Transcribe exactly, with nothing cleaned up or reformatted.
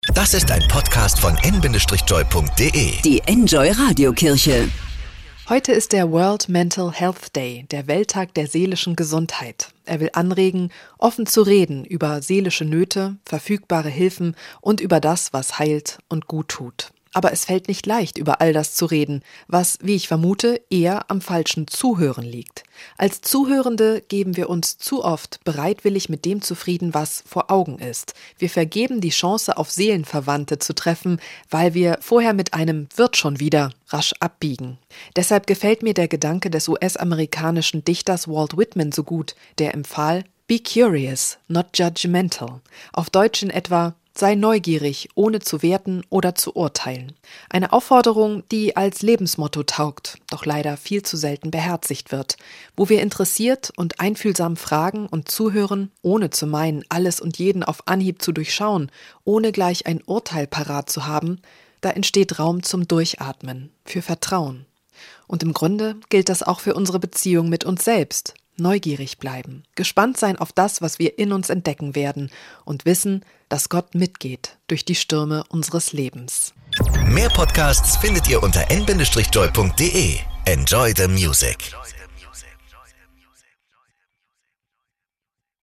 Das ist ein Podcast von en Bindestrich-joy punkt de. Die Enjoy Radiokirche. Heute ist der World Mental Health Day, der Welttag der seelischen Gesundheit. Er will anregen, offen zu reden über seelische Nöte, verfügbare Hilfen und über das, was heilt und gut tut. Aber es fällt nicht leicht, über all das zu reden, was, wie ich vermute, eher am falschen Zuhören liegt. Als Zuhörende geben wir uns zu oft bereitwillig mit dem zufrieden, was vor Augen ist. Wir vergeben die Chance, auf Seelenverwandte zu treffen, weil wir vorher mit einem „wird schon wieder“ rasch abbiegen. Deshalb gefällt mir der Gedanke des U S-amerikanischen Dichters Walt Whitman so gut, der empfahl: Be curious, not judgmental. Auf Deutsch in etwa: Sei neugierig, ohne zu werten oder zu urteilen. Eine Aufforderung, die als Lebensmotto taugt, doch leider viel zu selten beherzigt wird. Wo wir interessiert und einfühlsam fragen und zuhören, ohne zu meinen, alles und jeden auf Anhieb zu durchschauen, ohne gleich ein Urteil parat zu haben, da entsteht Raum zum Durchatmen, für Vertrauen. Und im Grunde gilt das auch für unsere Beziehung mit uns selbst. Neugierig bleiben, gespannt sein auf das, was wir in uns entdecken werden und wissen, dass Gott mitgeht durch die Stürme unseres Lebens. Mehr Podcasts findet ihr unter en Bindestrich-joy punkt de. Enjoy the music.